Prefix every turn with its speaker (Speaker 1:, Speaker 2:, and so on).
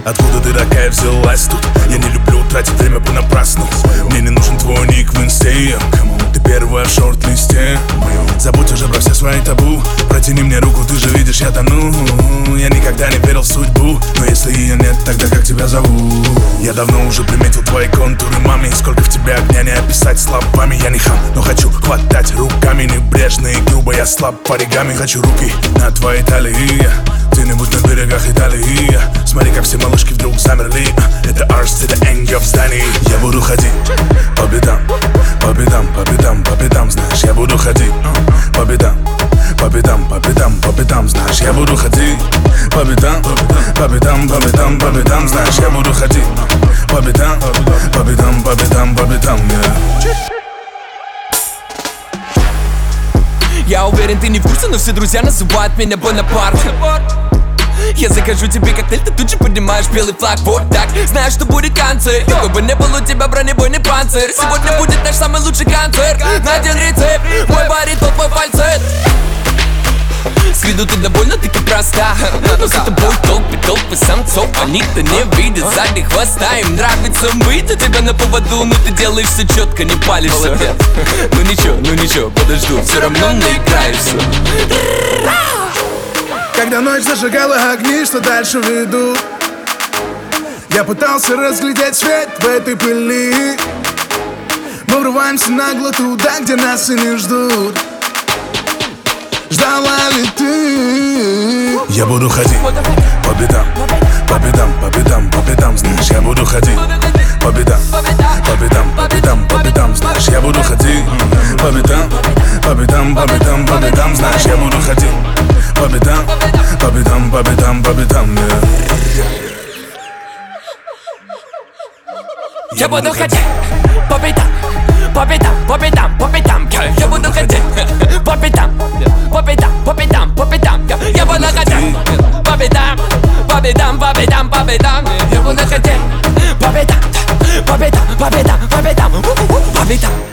Speaker 1: Откуда ты такая взялась тут? Я не люблю тратить время понапрасну. Мне не нужен твой ник в инсте. Ты первая в шорт-листе. Забудь уже про все свои табу. Протяни мне руку, ты же видишь, я тону. Я никогда не верил в судьбу, но если ее нет, тогда как тебя зовут? Я давно уже приметил твои контуры, маме. Сколько в тебе огня не описать словами. Я не хам, но хочу хватать руками. Небрежно и грубо, я слаб по оригами. Хочу руки на твоей талии. Где-нибудь на берегах Италии. Смотри, как все малышки вдруг замерли. Это Arts, это Энгел в здании. Я буду ходить по бедам, по бедам, по бедам, по бедам. Знаешь, я буду ходить по бедам, по бедам, по бедам, по бедам. Знаешь, я буду ходить по бедам, по бедам, по бедам, по бедам. Знаешь, я буду ходить по бедам, по бедам, по бедам, по бедам.
Speaker 2: Я уверен, ты не в курсе, но все друзья называют меня Бонапарт. Я закажу тебе коктейль, ты тут же поднимаешь белый флаг. Вот так, знаешь, что будет концерт. Какой бы ни был у тебя бронебойный панцирь. Сегодня будет наш самый лучший концерт. Найден рецепт, мой баритон, твой фальцет. С виду ты довольно таки проста, но за тобой толпы самцов. Они-то не видят сзади хвоста. Им нравится быть у тебя на поводу, но ты делаешь все четко, не палишься. Ну ничего, подожду, все равно наиграешься.
Speaker 1: Когда ночь зажигала огни, что дальше ведут, я пытался разглядеть свет в этой пыли. Мы врываемся нагло туда, где нас и не ждут. Ждала ли ты? Я буду ходить по бедам, по бедам, по бедам, по бедам. Знаешь, я буду ходить по бедам, по бедам, по бедам, по бедам. Знаешь, я буду ходить по бедам, по бедам, по бедам, по бедам. Знаешь, я буду ходить по бедам, по бедам, по бедам, по бедам.
Speaker 2: Я буду ходить по бедам, по бедам, по бедам, по бедам. Я буду ходить по бедам, по бедам, по бедам, по бедам. Я буду ходить по бедам, по бедам, по бедам, по бедам. Я буду ходить по бедам, по бедам, по бедам, по бедам, по бедам.